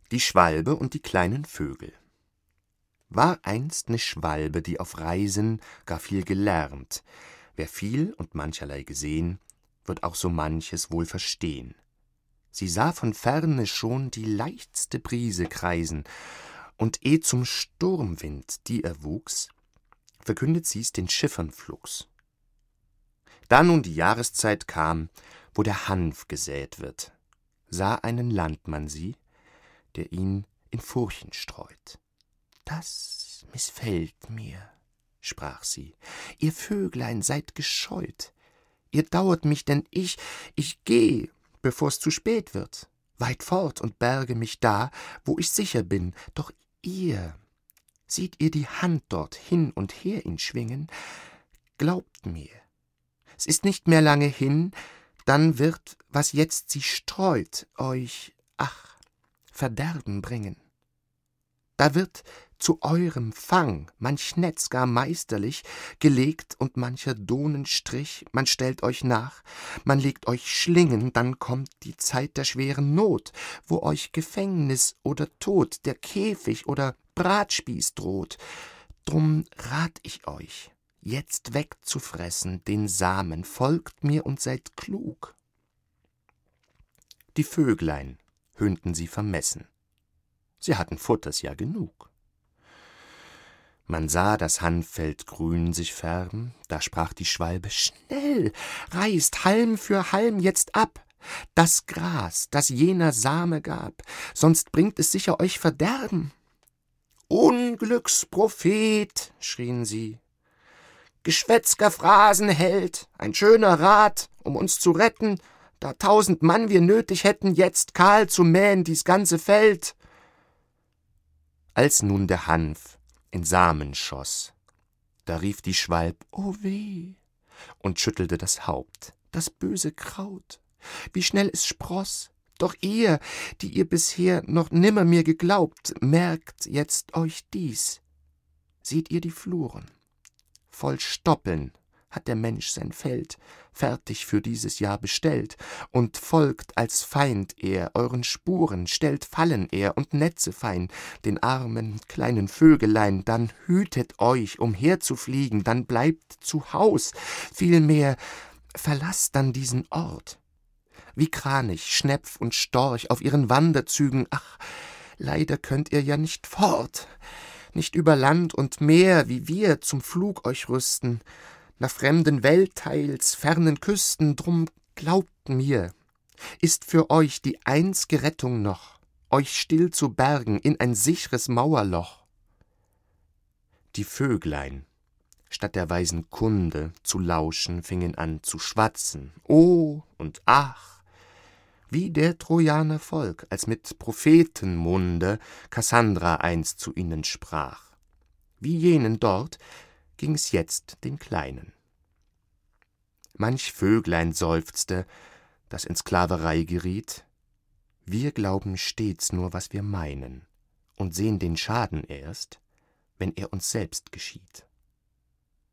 Die Schwalbe und die kleinen Vögel. War einst ne Schwalbe, die auf Reisen gar viel gelernt. Wer viel und mancherlei gesehen, wird auch so manches wohl verstehn. Sie sah von ferne schon die leichtste Brise kreisen, und zum Sturmwind die erwuchs, verkündet sie's den Schiffern flugs. Da nun die Jahreszeit kam, wo der Hanf gesät wird, sah einen Landmann sie, der ihn in Furchen streut. »Das missfällt mir«, sprach sie, »ihr Vöglein seid gescheut. Ihr dauert mich, denn ich geh, bevor's zu spät wird, weit fort und berge mich da, wo ich sicher bin. Doch ihr, seht ihr die Hand dort hin und her ihn schwingen? Glaubt mir, es ist nicht mehr lange hin, dann wird, was jetzt sie streut, euch, ach, Verderben bringen. Da wird zu eurem Fang manch Netz gar meisterlich gelegt und mancher Dohnenstrich, man stellt euch nach, man legt euch Schlingen, dann kommt die Zeit der schweren Not, wo euch Gefängnis oder Tod, der Käfig oder Bratspieß droht. Drum rat ich euch, jetzt wegzufressen den Samen, folgt mir und seid klug. Die Vöglein höhnten sie vermessen. Sie hatten Futters ja genug. Man sah das Hanffeld grün sich färben, da sprach die Schwalbe, »Schnell, reißt Halm für Halm jetzt ab, das Gras, das jener Same gab, sonst bringt es sicher euch Verderben.« »Unglücksprophet«, schrien sie, »geschwätzger Phrasenheld, ein schöner Rat, um uns zu retten, da 1000 Mann wir nötig hätten, jetzt kahl zu mähen dies ganze Feld.« Als nun der Hanf in Samen schoss, da rief die Schwalb, »O weh«, und schüttelte das Haupt, das böse Kraut, wie schnell es spross. Doch ihr, die ihr bisher noch nimmer mir geglaubt, merkt jetzt euch dies. Seht ihr die Fluren? Voll Stoppeln hat der Mensch sein Feld fertig für dieses Jahr bestellt, und folgt als Feind er euren Spuren, stellt Fallen er und Netze fein, den armen kleinen Vögelein, dann hütet euch, umherzufliegen, dann bleibt zu Haus, vielmehr verlasst dann diesen Ort. Wie Kranich, Schnepf und Storch auf ihren Wanderzügen, ach, leider könnt ihr ja nicht fort, nicht über Land und Meer, wie wir zum Flug euch rüsten, nach fremden Weltteils, fernen Küsten, drum glaubt mir, ist für euch die einz'ge Rettung noch, euch still zu bergen in ein sichres Mauerloch. Die Vöglein, statt der weisen Kunde zu lauschen, fingen an zu schwatzen, oh und ach, wie der Trojaner Volk, als mit Prophetenmunde Kassandra einst zu ihnen sprach. Wie jenen dort ging's jetzt den Kleinen. Manch Vöglein seufzte, das in Sklaverei geriet. Wir glauben stets nur, was wir meinen, und sehen den Schaden erst, wenn er uns selbst geschieht.